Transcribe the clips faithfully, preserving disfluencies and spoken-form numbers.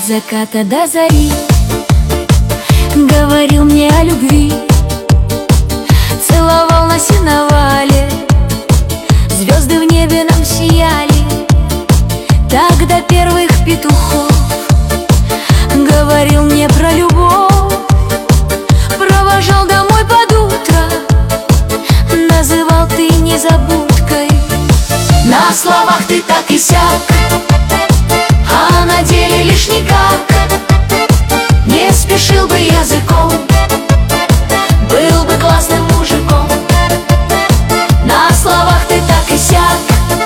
От заката до зари говорил мне о любви, целовал на сеновале, звезды в небе нам сияли. Так до первых петухов говорил мне про любовь, провожал домой под утро, называл ты незабудкой. На словах ты так и сяк, а на деле лишь никак. Не спешил бы языком, был бы классным мужиком. На словах ты так и сяк,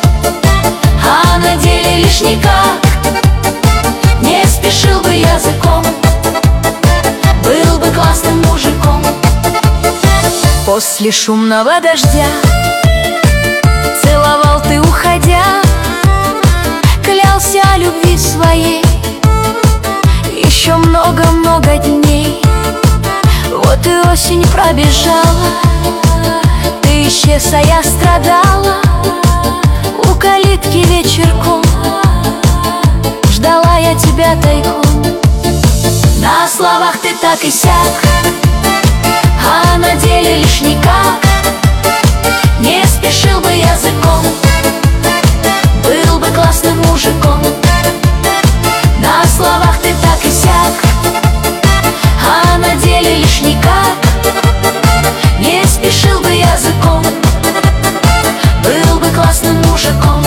а на деле лишь никак. Не спешил бы языком, был бы классным мужиком. После шумного дождя целовал ты, уходя, клялся о любви своей. Еще много-много дней, вот и осень пробежала, ты исчез, а я страдала. У калитки вечерком ждала я тебя тайком. На словах ты так и сяк, а на деле лишь никак. Не спешил бы языком, был бы классным мужиком. На словах ты так и сяк, а на деле лишь никак. Не спешил бы языком, был бы классным мужиком.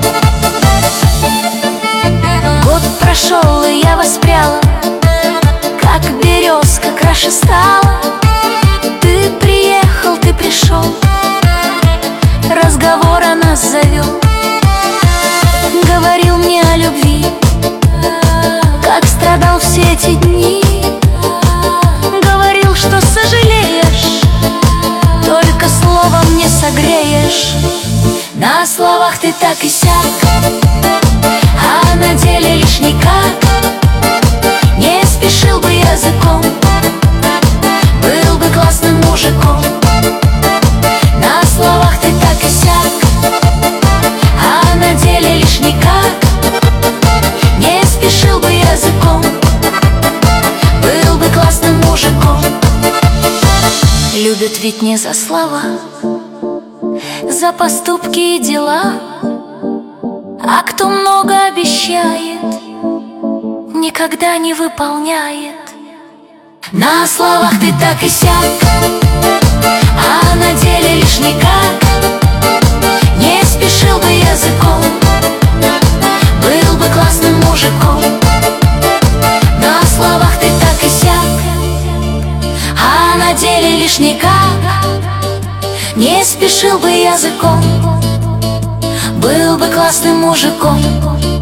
Год прошел, и я воспряла, как березка краше стала. Ты приехал, ты пришел, разговор о нас завел. Говорил мне о любви, как страдал все эти дни. Говорил, что сожалеешь, только словом не согреешь. На словах ты так и сяк, а на деле лишь никак. Не спешил бы языком, был бы классным мужиком. На словах ты так и сяк, а на деле лишь никак. Не спешил бы языком, был бы классным мужиком. Любят ведь не за слова, за поступки и дела. А кто много обещает, никогда не выполняет. На словах ты так и сяк, а на деле лишь никак. Не спешил бы языком, был бы классным мужиком. На словах ты так и сяк, а на деле лишь никак. Не спешил бы языком, был бы классным мужиком.